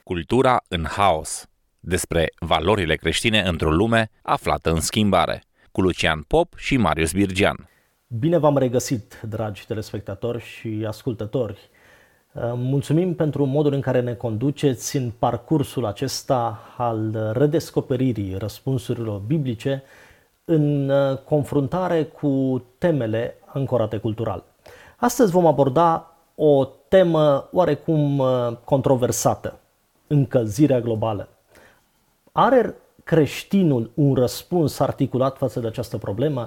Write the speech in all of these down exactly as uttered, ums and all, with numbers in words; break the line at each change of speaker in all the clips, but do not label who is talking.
Cultura în haos. Despre valorile creștine într-o lume aflată în schimbare. Cu Lucian Pop și Marius Birgean.
Bine v-am regăsit, dragi telespectatori și ascultători. Mulțumim pentru modul în care ne conduceți în parcursul acesta al redescoperirii răspunsurilor biblice în confruntare cu temele ancorate cultural. Astăzi vom aborda o temă oarecum controversată, încălzirea globală. Are creștinul un răspuns articulat față de această problemă,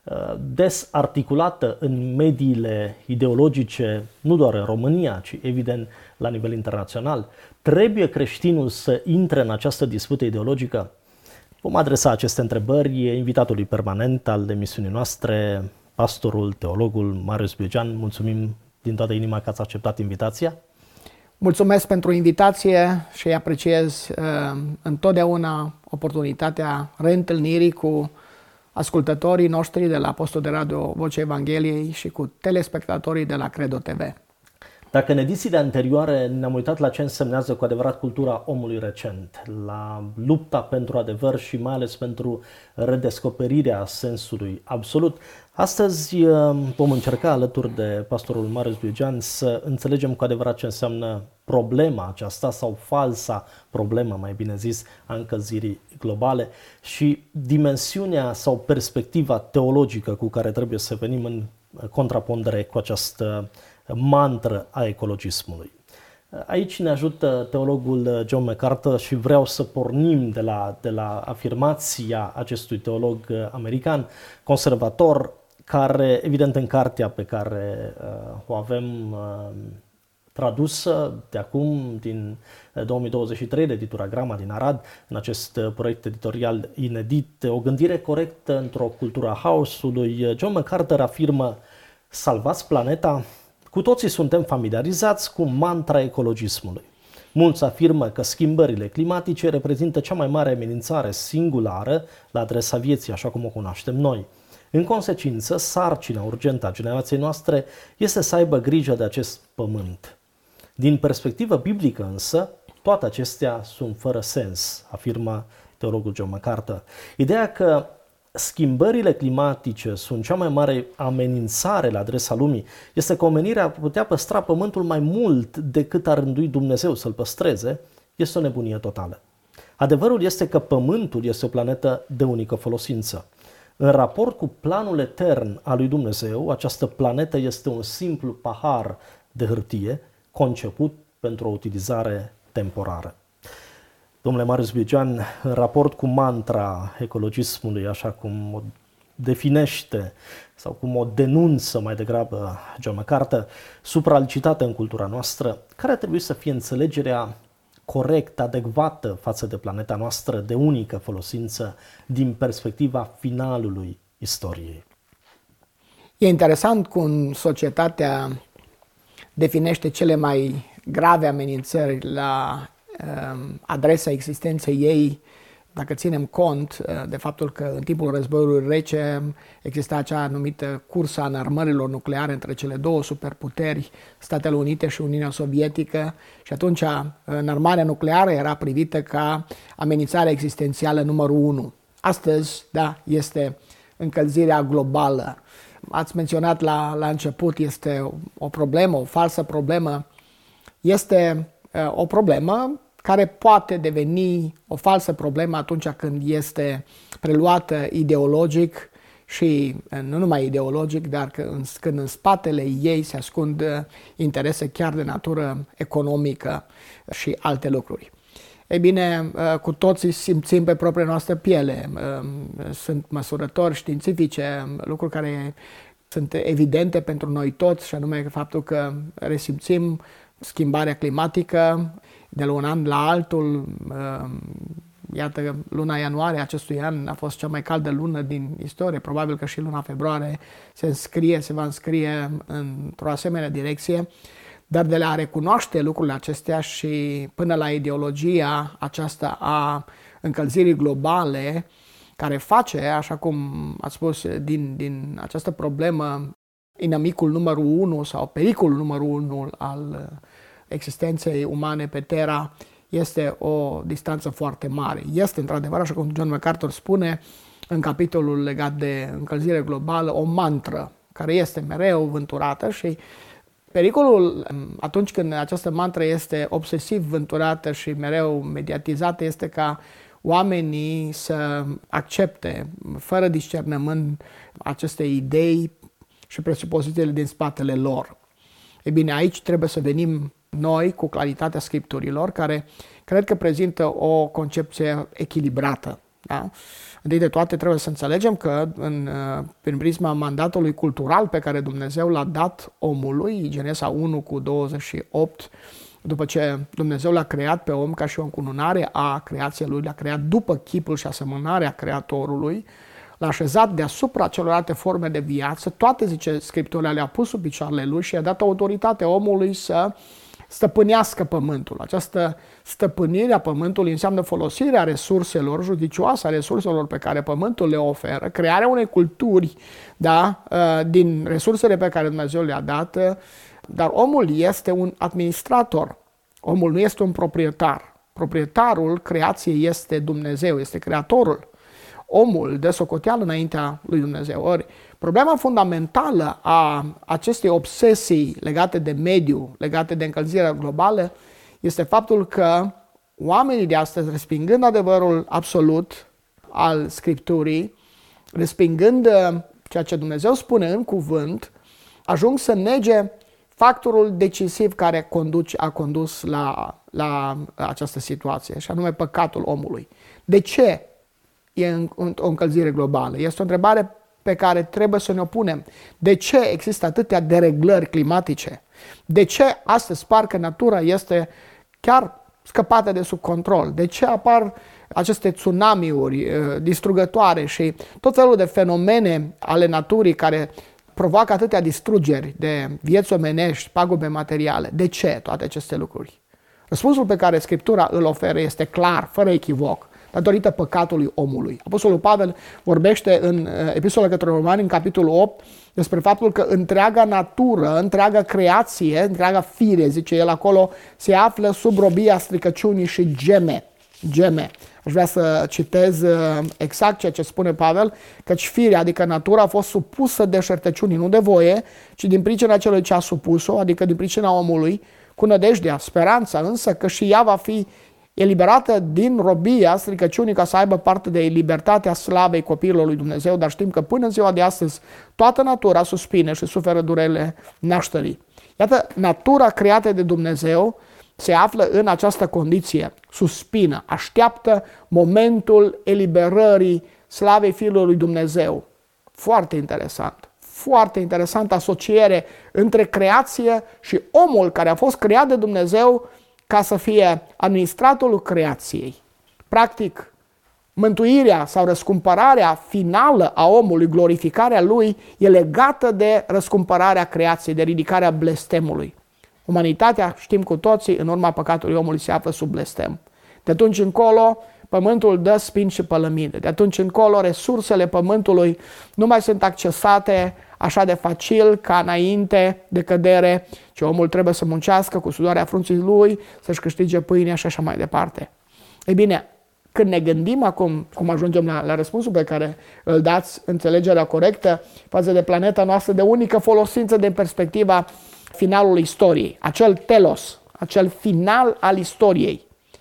des articulată în mediile ideologice, nu doar în România, ci evident la nivel internațional? Trebuie creștinul să intre în această dispută ideologică? Vom adresa aceste întrebări invitatului permanent al emisiunii noastre, pastorul, teologul Marius Birgean. Mulțumim din toată inima că ați acceptat invitația.
Mulțumesc pentru invitație și apreciez uh, întotdeauna oportunitatea reîntâlnirii cu ascultătorii noștri de la postul de radio Vocea Evangheliei și cu telespectatorii de la Credo T V.
Dacă în edițiile anterioare ne-am uitat la ce însemnează cu adevărat cultura omului recent, la lupta pentru adevăr și mai ales pentru redescoperirea sensului absolut, astăzi vom încerca alături de pastorul Marius Birgean să înțelegem cu adevărat ce înseamnă problema aceasta sau falsa problemă, mai bine zis, a încălzirii globale și dimensiunea sau perspectiva teologică cu care trebuie să venim în contrapondere cu această mantră a ecologismului. Aici ne ajută teologul John MacArthur și vreau să pornim de la, de la afirmația acestui teolog american, conservator, care, evident, în cartea pe care uh, o avem uh, tradusă de acum, din două mii douăzeci și trei, de editura Grama din Arad, în acest proiect editorial inedit, o gândire corectă într-o cultură a haosului, John MacArthur afirmă: salvați planeta. Cu toții suntem familiarizați cu mantra ecologismului. Mulți afirmă că schimbările climatice reprezintă cea mai mare amenințare singulară la adresa vieții, așa cum o cunoaștem noi. În consecință, sarcina urgentă a generației noastre este să aibă grijă de acest pământ. Din perspectivă biblică însă, toate acestea sunt fără sens, afirmă teologul John MacArthur. Ideea că schimbările climatice sunt cea mai mare amenințare la adresa lumii este că omenirea ar putea păstra pământul mai mult decât ar rândui Dumnezeu să-l păstreze, este o nebunie totală. Adevărul este că pământul este o planetă de unică folosință. În raport cu planul etern al lui Dumnezeu, această planetă este un simplu pahar de hârtie conceput pentru o utilizare temporară. Domnule Marius Birgean, în raport cu mantra ecologismului, așa cum o definește sau cum o denunță mai degrabă John MacArthur, supralicitată în cultura noastră, care ar trebui să fie înțelegerea corectă, adecvată față de planeta noastră de unică folosință din perspectiva finalului istoriei?
E interesant cum societatea definește cele mai grave amenințări la adresa existenței ei, dacă ținem cont de faptul că în timpul războiului rece exista acea numită cursa a înarmărilor nucleare între cele două superputeri, Statele Unite și Uniunea Sovietică, și atunci înarmarea nucleară era privită ca amenințarea existențială numărul unu. Astăzi, da, este încălzirea globală. Ați menționat la, la început, este o, o problemă, o falsă problemă. Este uh, o problemă care poate deveni o falsă problemă atunci când este preluată ideologic și nu numai ideologic, dar când în spatele ei se ascund interese chiar de natură economică și alte lucruri. Ei bine, cu toții simțim pe propria noastră piele. Sunt măsurători științifice, lucruri care sunt evidente pentru noi toți, și anume faptul că resimțim schimbarea climatică de la un an la altul. Iată, luna ianuarie acestui an a fost cea mai caldă lună din istorie. Probabil că și luna februarie se înscrie, se va înscrie într-o asemenea direcție. Dar de la a recunoaște lucrurile acestea și până la ideologia aceasta a încălzirii globale, care face, așa cum ați spus, din, din această problemă inamicul numărul unu sau pericolul numărul unu al existenței umane pe Terra, este o distanță foarte mare. Este într-adevăr, așa cum John MacArthur spune în capitolul legat de încălzire globală, o mantră care este mereu vânturată și pericolul atunci când această mantră este obsesiv vânturată și mereu mediatizată este ca oamenii să accepte fără discernământ aceste idei și presupozițiile din spatele lor. E bine, aici trebuie să venim noi cu claritatea Scripturilor, care cred că prezintă o concepție echilibrată. Da? Întâi de toate trebuie să înțelegem că în, prin prisma mandatului cultural pe care Dumnezeu l-a dat omului, Genesa unu cu douăzeci și opt, după ce Dumnezeu l-a creat pe om ca și o încununare a creației lui, l-a creat după chipul și asemănarea Creatorului, l-a așezat deasupra celorlalte forme de viață, toate, zice Scriptura, le-a pus sub picioarele lui și a dat autoritate omului să stăpânească pământul. Această stăpânire a pământului înseamnă folosirea resurselor judicioase, a resurselor pe care pământul le oferă, crearea unei culturi, da, din resursele pe care Dumnezeu le-a dat, dar omul este un administrator. Omul nu este un proprietar. Proprietarul creației este Dumnezeu, este Creatorul. Omul dă socoteală înaintea lui Dumnezeu. Ori, problema fundamentală a acestei obsesii legate de mediu, legate de încălzirea globală, este faptul că oamenii de astăzi, respingând adevărul absolut al Scripturii, respingând ceea ce Dumnezeu spune în cuvânt, ajung să nege factorul decisiv care conduce, a condus la, la această situație, și anume păcatul omului. De ce e o încălzire globală? Este o întrebare pe care trebuie să ne punem. De ce există atâtea dereglări climatice? De ce astăzi parcă natura este chiar scăpată de sub control? De ce apar aceste tsunamiuri distrugătoare și tot felul de fenomene ale naturii care provoacă atâtea distrugeri de vieți omenești, pagube materiale? De ce toate aceste lucruri? Răspunsul pe care Scriptura îl oferă este clar, fără echivoc, datorită păcatului omului. Apostolul Pavel vorbește în Epistola către Romani, în capitolul opt, despre faptul că întreaga natură, întreaga creație, întreaga fire, zice el acolo, se află sub robia stricăciunii și geme. Geme. Aș vrea să citez exact ceea ce spune Pavel, căci firea, adică natura, a fost supusă deșertăciunii, nu de voie, ci din pricina celui ce a supus-o, adică din pricina omului, cu nădejdea, speranța însă că și ea va fi eliberată din robia stricăciunii ca să aibă parte de libertatea slavei copiilor lui Dumnezeu, dar știm că până în ziua de astăzi toată natura suspine și suferă durerile nașterii. Iată, natura creată de Dumnezeu se află în această condiție, suspină, așteaptă momentul eliberării slavei Fiului lui Dumnezeu. Foarte interesant, foarte interesantă asociere între creație și omul care a fost creat de Dumnezeu ca să fie administratorul creației. Practic, mântuirea sau răscumpărarea finală a omului, glorificarea lui, e legată de răscumpărarea creației, de ridicarea blestemului. Umanitatea, știm cu toții, în urma păcatului omului se află sub blestem. De atunci încolo, pământul dă spini și pălămide. De atunci încolo, resursele pământului nu mai sunt accesate așa de facil ca înainte de cădere, ci omul trebuie să muncească cu sudoarea frunții lui, să-și câștige pâinea și așa mai departe. Ei bine, când ne gândim acum, cum ajungem la, la răspunsul pe care îl dați, înțelegerea corectă față de planeta noastră de unică folosință din perspectiva finalului istoriei, acel telos, acel final al istoriei.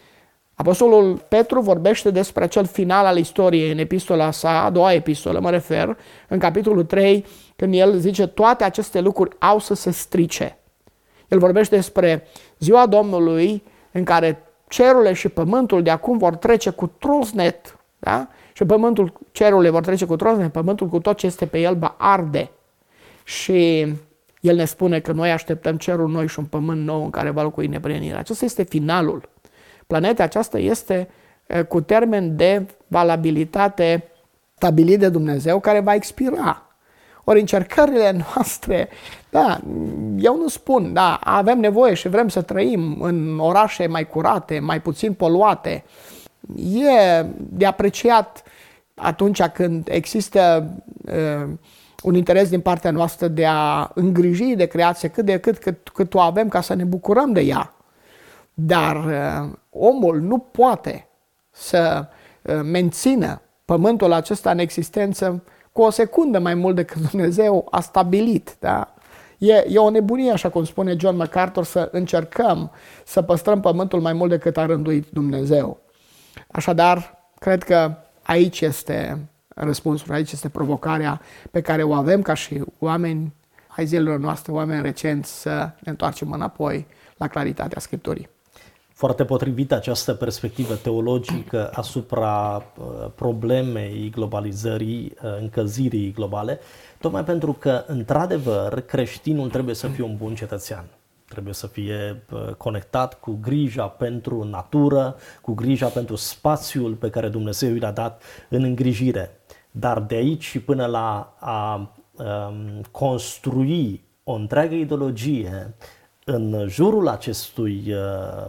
Apostolul Petru vorbește despre acel final al istoriei în epistola sa, a doua epistolă, mă refer, în capitolul trei, când el zice toate aceste lucruri au să se strice. El vorbește despre ziua Domnului în care cerurile și pământul de acum vor trece cu trosnet, da? Și pământul, cerurile vor trece cu trosnet, pământul cu tot ce este pe el va arde. Și el ne spune că noi așteptăm cerul noi și un pământ nou în care va locui neprihănirea. Acesta este finalul. Planeta aceasta este cu termen de valabilitate stabilit de Dumnezeu care va expira. Ori încercările noastre, da, eu nu spun, da, avem nevoie și vrem să trăim în orașe mai curate, mai puțin poluate. E de apreciat atunci când există uh, un interes din partea noastră de a îngriji de creație cât de cât cât, cât o avem ca să ne bucurăm de ea. Dar uh, omul nu poate să uh, mențină pământul acesta în existență cu o secundă mai mult decât Dumnezeu a stabilit. Da? E, e o nebunie, așa cum spune John MacArthur, să încercăm să păstrăm pământul mai mult decât a rânduit Dumnezeu. Așadar, cred că aici este răspunsul, aici este provocarea pe care o avem ca și oameni ai zilelor noastre, oameni recenți, să ne întoarcem înapoi la claritatea Scripturii.
Foarte potrivită această perspectivă teologică asupra uh, problemei globalizării, uh, încălzirii globale, tocmai pentru că, într-adevăr, creștinul trebuie să fie un bun cetățean. Trebuie să fie uh, conectat cu grija pentru natură, cu grija pentru spațiul pe care Dumnezeu l-a dat în îngrijire. Dar de aici și până la a um, construi o întreagă ideologie în jurul acestui uh,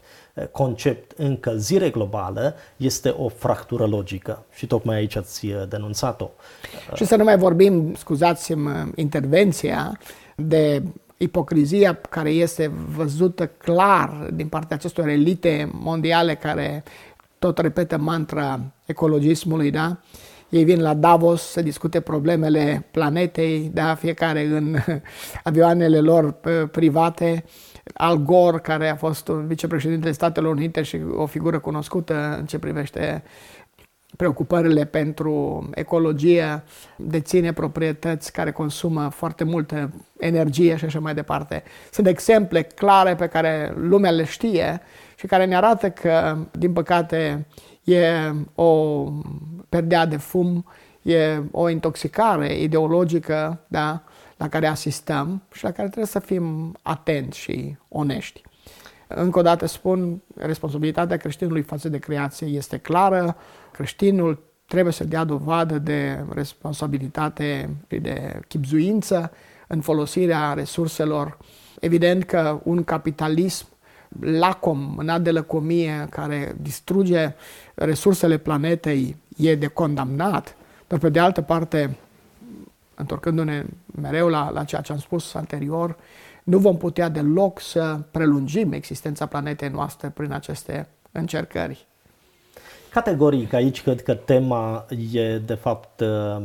concept încălzire globală este o fractură logică și tocmai aici ați denunțat-o.
Și să nu mai vorbim, scuzați-mi intervenția, de ipocrizia care este văzută clar din partea acestor elite mondiale care tot repetă mantra ecologismului, da? Ei vin la Davos să discute problemele planetei, da, fiecare în avioanele lor private. Al Gore, care a fost un vicepreședintele Statelor Unite și o figură cunoscută în ce privește preocupările pentru ecologie, deține proprietăți care consumă foarte multă energie și așa mai departe. Sunt exemple clare pe care lumea le știe și care ne arată că, din păcate, e o perdea de fum, e o intoxicare ideologică, da, la care asistăm și la care trebuie să fim atenți și onești. Încă o dată spun, responsabilitatea creștinului față de creație este clară. Creștinul trebuie să dea dovadă de responsabilitate și de chibzuință în folosirea resurselor. Evident că un capitalism lacom, mânat de lăcomie, care distruge resursele planetei, e de condamnat, dar pe de altă parte, întorcându-ne mereu la, la ceea ce am spus anterior, nu vom putea deloc să prelungim existența planetei noastre prin aceste încercări.
Categoric, aici cred că tema e de fapt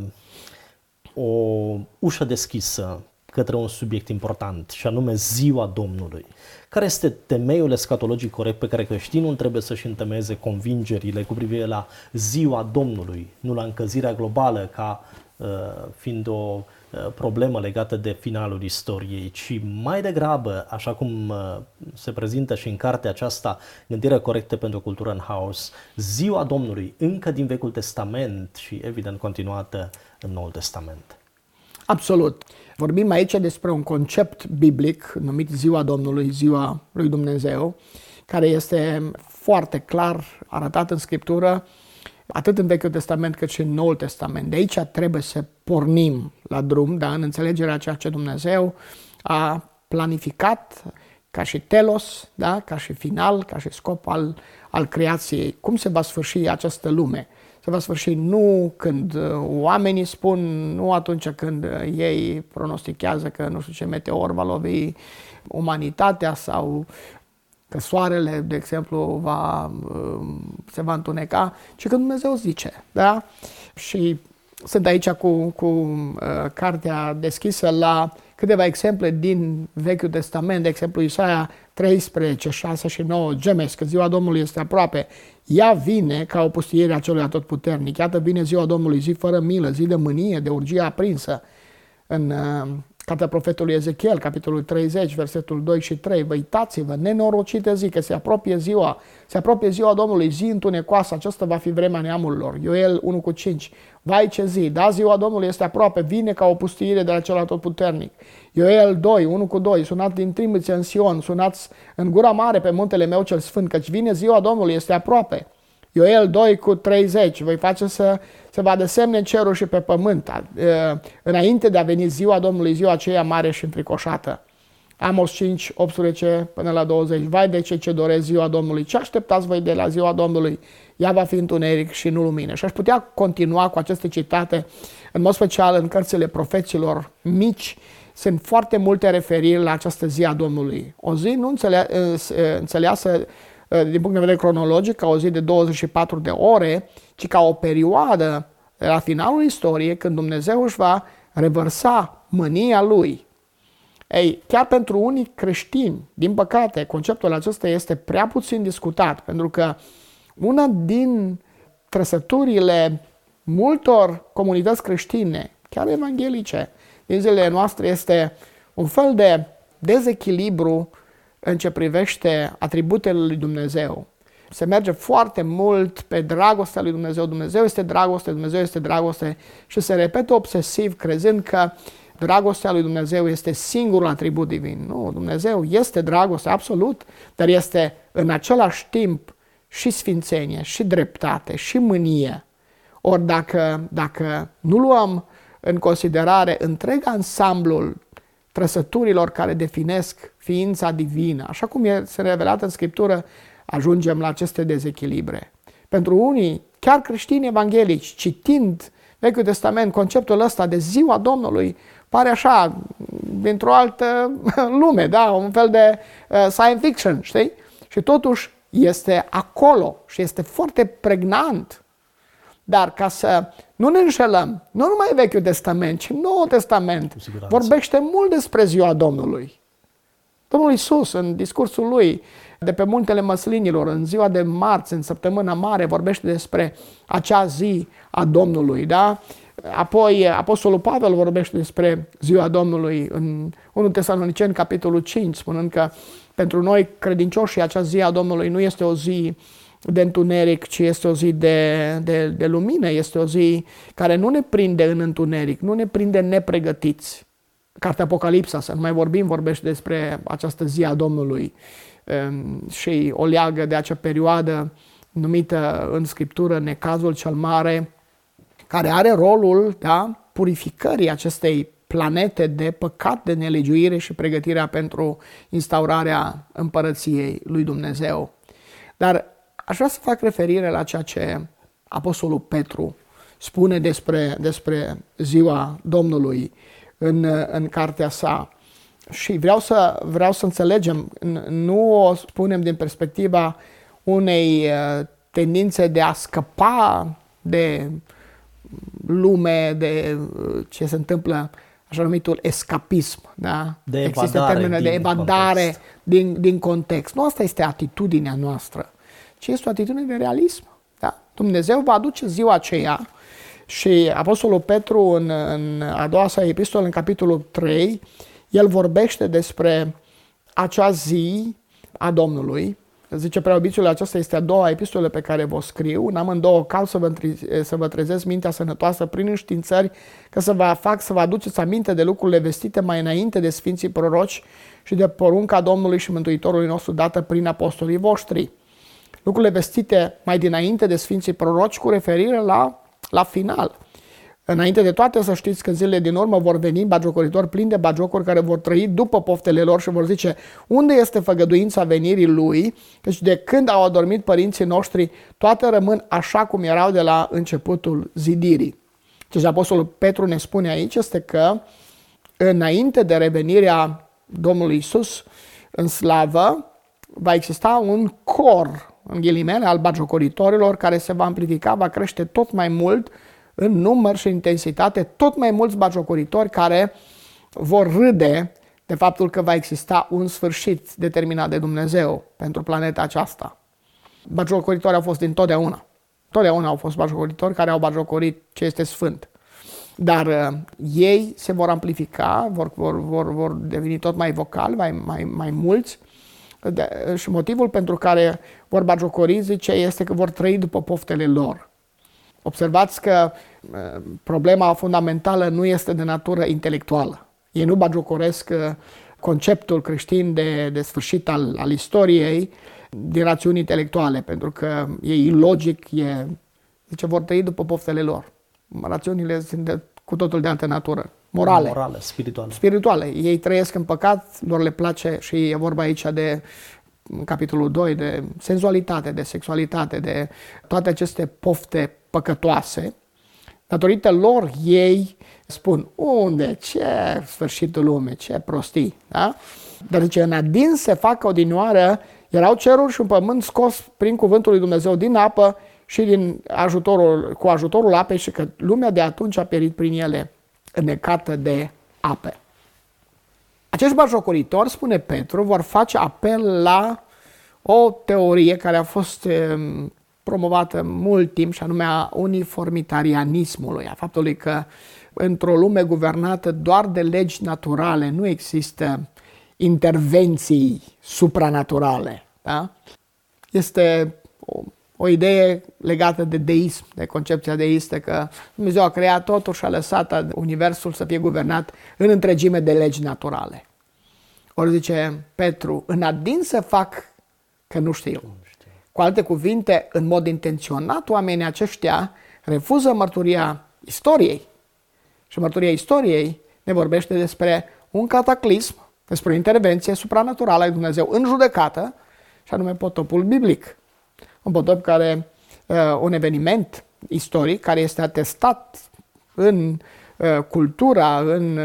o ușă deschisă către un subiect important, și anume ziua Domnului. Care este temeiul escatologic corect pe care creștinul trebuie să-și întemeieze convingerile cu privire la ziua Domnului, nu la încălzirea globală ca uh, fiind o uh, problemă legată de finalul istoriei, ci mai degrabă, așa cum uh, se prezintă și în cartea aceasta, Gândire corectă pentru cultură în haos, ziua Domnului încă din Vechiul Testament și evident continuată în Noul Testament.
Absolut. Vorbim aici despre un concept biblic numit ziua Domnului, ziua lui Dumnezeu, care este foarte clar arătat în Scriptură, atât în Vechiul Testament cât și în Noul Testament. De aici trebuie să pornim la drum, da, în înțelegerea ceea ce Dumnezeu a planificat ca și telos, da, ca și final, ca și scop al, al creației. Cum se va sfârși această lume? Se va sfârși nu când oamenii spun, nu atunci când ei pronostichează că nu știu ce meteor va lovi umanitatea sau că soarele, de exemplu, va, se va întuneca, ci când Dumnezeu zice. Da? Și sunt aici cu, cu uh, cartea deschisă la câteva exemple din Vechiul Testament, de exemplu Isaia treisprezece, șase și nouă, gemesc că ziua Domnului este aproape. Ea vine ca o pustiere a celui atotputernic. Iată vine ziua Domnului, zi fără milă, zi de mânie, de urgie aprinsă. În uh, cartea profetului Ezechiel, capitolul treizeci, versetul doi și trei, vă uitați-vă, nenorocite zi, că se apropie ziua, se apropie ziua Domnului, zi întunecoasă, aceasta va fi vremea neamurilor. Ioel unu cu cinci, vai ce zi, da, ziua Domnului este aproape, vine ca o pustiire de la cel atotputernic. Ioel doi, unu cu doi, sunați din trimițe în Sion, sunați în gura mare pe muntele meu cel sfânt, căci vine ziua Domnului, este aproape. Ioel doi cu treizeci, voi face să se vadă semne în ceruri și pe pământ, înainte de a veni ziua Domnului, ziua aceea mare și înfricoșată. Amos cinci, optsprezece până la douăzeci, vai de cei ce doresc ziua Domnului, ce așteptați voi de la ziua Domnului? Ea va fi întuneric și nu lumină. Și aș putea continua cu aceste citate, în mod special în cărțile profeților mici, sunt foarte multe referiri la această zi a Domnului. O zi nu înțele- înțeleasă din punct de vedere cronologic ca o zi de douăzeci și patru de ore, ci ca o perioadă la finalul istoriei când Dumnezeu își va revărsa mânia Lui. Ei, chiar pentru unii creștini, din păcate, conceptul acesta este prea puțin discutat, pentru că una din trăsăturile multor comunități creștine, chiar evanghelice, din zilele noastre este un fel de dezechilibru în ce privește atributele lui Dumnezeu. Se merge foarte mult pe dragostea lui Dumnezeu. Dumnezeu este dragoste, Dumnezeu este dragoste și se repetă obsesiv crezând că dragostea lui Dumnezeu este singurul atribut divin. Nu, Dumnezeu este dragoste, absolut, dar este în același timp și sfințenie, și dreptate, și mânie. Ori dacă, dacă nu luăm în considerare întreg ansamblul trăsăturilor care definesc ființa divină, așa cum este revelat în Scriptură, ajungem la aceste dezechilibre. Pentru unii, chiar creștini evanghelici, citind Vechiul Testament, conceptul ăsta de ziua Domnului pare așa, dintr-o altă lume, da? Un fel de uh, science fiction, știi? Și totuși este acolo și este foarte pregnant. Dar ca să nu ne înșelăm, nu numai Vechiul Testament, ci Noul Testament vorbește mult despre ziua Domnului. Domnul Iisus, în discursul lui de pe Muntele Măslinilor, în ziua de marți, în săptămâna mare, vorbește despre acea zi a Domnului, da? Apoi Apostolul Pavel vorbește despre ziua Domnului în întâi Tesaloniceni, capitolul cinci, spunând că pentru noi credincioșii acea zi a Domnului nu este o zi de întuneric, ci este o zi de, de, de lumină, este o zi care nu ne prinde în întuneric, nu ne prinde nepregătiți. Cartea Apocalipsa, să nu mai vorbim, vorbește despre această zi a Domnului și o leagă de acea perioadă numită în Scriptură necazul cel mare, care are rolul, da, purificării acestei planete de păcat, de nelegiuire și pregătirea pentru instaurarea împărăției lui Dumnezeu. Dar aș vrea să fac referire la ceea ce Apostolul Petru spune despre, despre ziua Domnului în, în cartea sa. Și vreau să, vreau să înțelegem, nu o spunem din perspectiva unei tendințe de a scăpa de lume, de ce se întâmplă, așa numitul escapism, da?
De
Există
evadare,
termenul de
din
evadare
context.
Din, din context. Nu asta este atitudinea noastră, ci este o atitudine de realism. Da? Dumnezeu va aduce ziua aceea și Apostolul Petru în, în a doua sa epistolă, în capitolul trei, el vorbește despre acea zi a Domnului. Zice, preobițiul acesta este a doua epistolă pe care vă scriu. În amândouă cal să vă, să vă trezesc mintea sănătoasă prin înștiințări, că să vă fac să vă aduceți aminte de lucrurile vestite mai înainte de Sfinții Proroci și de porunca Domnului și Mântuitorului nostru dată prin apostolii voștri. Lucrurile vestite mai dinainte de Sfinții Proroci cu referire la, la final. Înainte de toate să știți că zilele din urmă vor veni bagiocoritori plini de bagiocuri care vor trăi după poftele lor și vor zice: unde este făgăduința venirii lui? Căci de când au adormit părinții noștri, toate rămân așa cum erau de la începutul zidirii. Ce Apostolul Petru ne spune aici este că înainte de revenirea Domnului Iisus în slavă va exista un cor, în ghilimele, al bagiocoritorilor care se va amplifica, va crește tot mai mult în număr și intensitate, tot mai mulți bagiocoritori care vor râde de faptul că va exista un sfârșit determinat de Dumnezeu pentru planeta aceasta. Bagiocoritori au fost dintotdeauna. Totdeauna au fost bagiocoritori care au bagiocorit ce este sfânt. Dar uh, ei se vor amplifica, vor, vor, vor, vor deveni tot mai vocali, mai, mai, mai mulți. De, și motivul pentru care vor bagiocori, zice, este că vor trăi după poftele lor. Observați că uh, problema fundamentală nu este de natură intelectuală. Ei nu bagiocoresc uh, conceptul creștin de, de sfârșit al, al istoriei din rațiuni intelectuale, pentru că e ilogic, e, zice, vor trăi după poftele lor. Rațiunile sunt de, cu totul de altă natură. Morale.
Morale, spirituale.
Spirituale. Ei trăiesc în păcat, lor le place și e vorba aici de, în capitolul doi, de senzualitate, de sexualitate, de toate aceste pofte păcătoase. Datorită lor, ei spun, unde, ce sfârșitul lumii, ce prostii, da? Dar zice, în adins se facă odinioară, erau ceruri și un pământ scos prin cuvântul lui Dumnezeu din apă și din ajutorul, cu ajutorul apei și că lumea de atunci a perit prin ele, înnecată de ape. Acești batjocoritori, spune Petru, vor face apel la o teorie care a fost promovată mult timp și anume a uniformitarianismului, a faptului că într-o lume guvernată doar de legi naturale nu există intervenții supranaturale. Da? Este o, o idee legată de deism, de concepția deistă că Dumnezeu a creat totul și a lăsat universul să fie guvernat în întregime de legi naturale. Ori zice Petru, în adins să fac că nu știu. Cu alte cuvinte, în mod intenționat, oamenii aceștia refuză mărturia istoriei. Și mărturia istoriei ne vorbește despre un cataclism, despre o intervenție supranaturală a lui Dumnezeu în judecată, și anume potopul biblic. Un potop care, un eveniment istoric care este atestat în cultura, în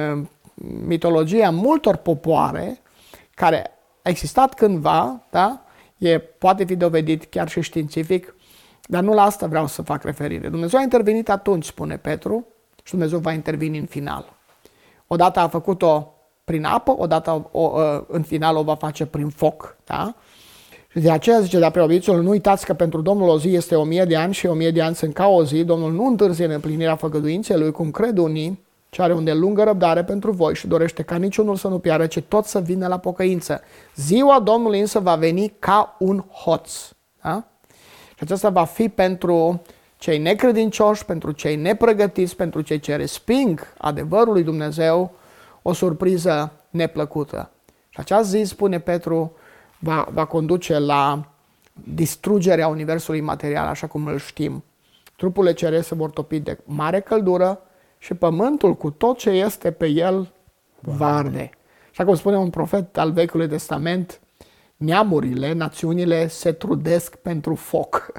mitologia multor popoare, care a existat cândva, da? E, poate fi dovedit chiar și științific, dar nu la asta vreau să fac referire. Dumnezeu a intervenit atunci, spune Petru, și Dumnezeu va interveni în final. Odată a făcut-o prin apă, odată o, în final o va face prin foc. Da? Și de aceea zice, dar preobiților, nu uitați că pentru Domnul o zi este o mie de ani și o mie de ani sunt ca o zi. Domnul nu întârzie în împlinirea făgăduinței Lui, cum cred unii, ci are unde lungă răbdare pentru voi și dorește ca niciunul să nu piară, ci tot să vină la pocăință. Ziua Domnului însă va veni ca un hoț. Da? Și acesta va fi pentru cei necredincioși, pentru cei nepregătiți, pentru cei ce resping adevărul lui Dumnezeu, o surpriză neplăcută. Și acea zi, spune Petru, va, va conduce la distrugerea universului material, așa cum îl știm. Trupurile ceresc se vor topi de mare căldură și pământul cu tot ce este pe el va arde. Așa cum spune un profet al Vechiului Testament, neamurile, națiunile se trudesc pentru foc.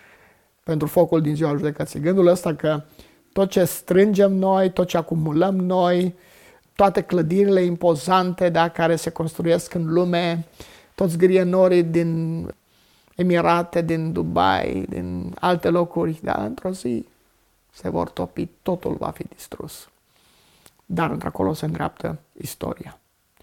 Pentru focul din ziua judecății. Gândul ăsta că tot ce strângem noi, tot ce acumulăm noi, toate clădirile impozante, da, care se construiesc în lume, toți grienorii din Emirate, din Dubai, din alte locuri, da, într-o zi se vor topi, totul va fi distrus. Dar într-acolo se îndreaptă istoria.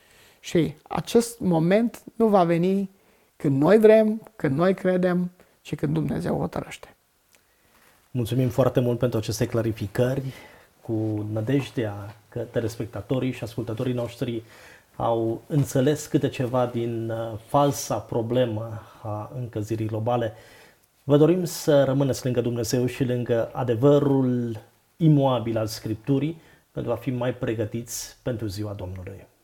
Și acest moment nu va veni când noi vrem, când noi credem, ci când Dumnezeu hotărăște.
Mulțumim foarte mult pentru aceste clarificări, cu nădejdea că telespectatorii și ascultătorii noștri au înțeles câte ceva din falsa problemă a încălzirii globale. Vă dorim să rămâneți lângă Dumnezeu și lângă adevărul imoabil al Scripturii pentru a fi mai pregătiți pentru ziua Domnului.